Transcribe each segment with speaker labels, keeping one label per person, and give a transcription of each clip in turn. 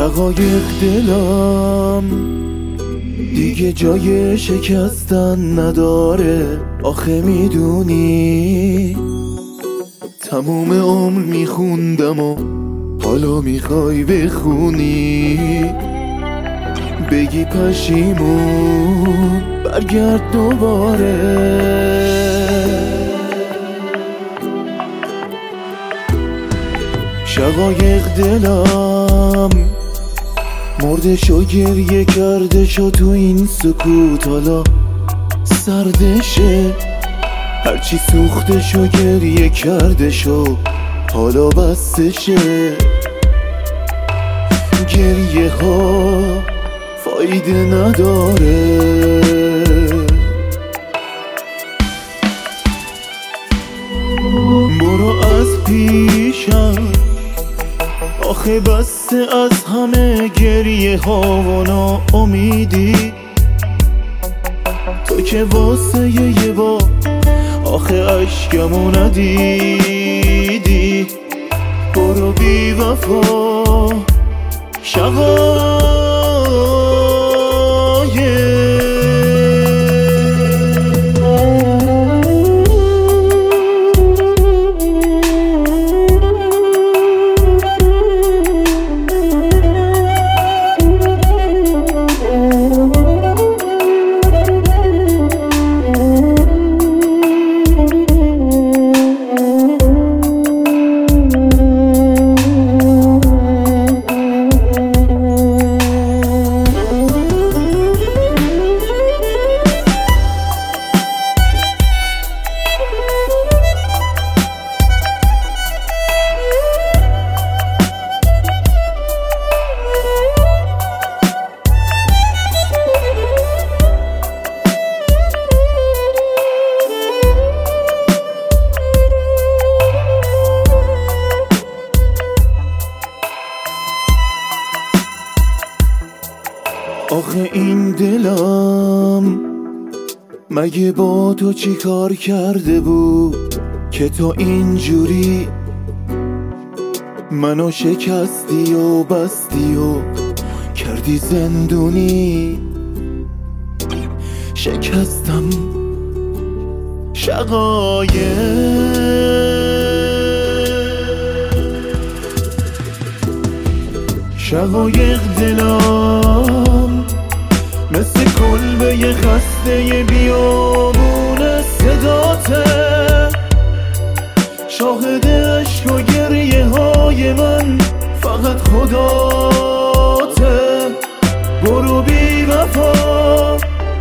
Speaker 1: شقایق دلم دیگه جای شکستن نداره. آخه میدونی تموم عمر میخوندم و حالا میخوای بخونی، بگی پشیمون برگرد دوباره. شقایق دلم مردش و گریه کردش و تو این سکوت حالا سردشه. هرچی سوختش و گریه کردش و حالا بستشه. گریه ها فایده نداره. برو از پیشم آخه بسته از همه گریه ها و ناامیدی. تو که واسه یه بار آخه عشقمو ندیدی. برو بی وفا شقایق. آخه این دلم مگه با تو چی کار کرده بود که تو اینجوری منو شکستی و بستی و کردی زندونی. شکستم شقایق. شقایق دلم مثل کلبه خسته بیابون صداته. شاهد عشق و گریه های من فقط خداته. برو بی وفا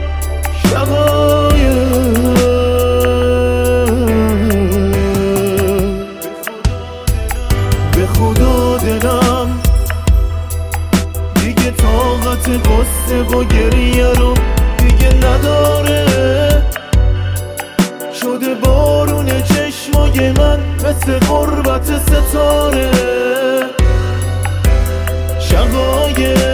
Speaker 1: شقایق. به خدا دلم دیگه طاقت قصه و گریه رو دیگه نداره. شده بارون چشمای من مثل غربت ستاره. شقایق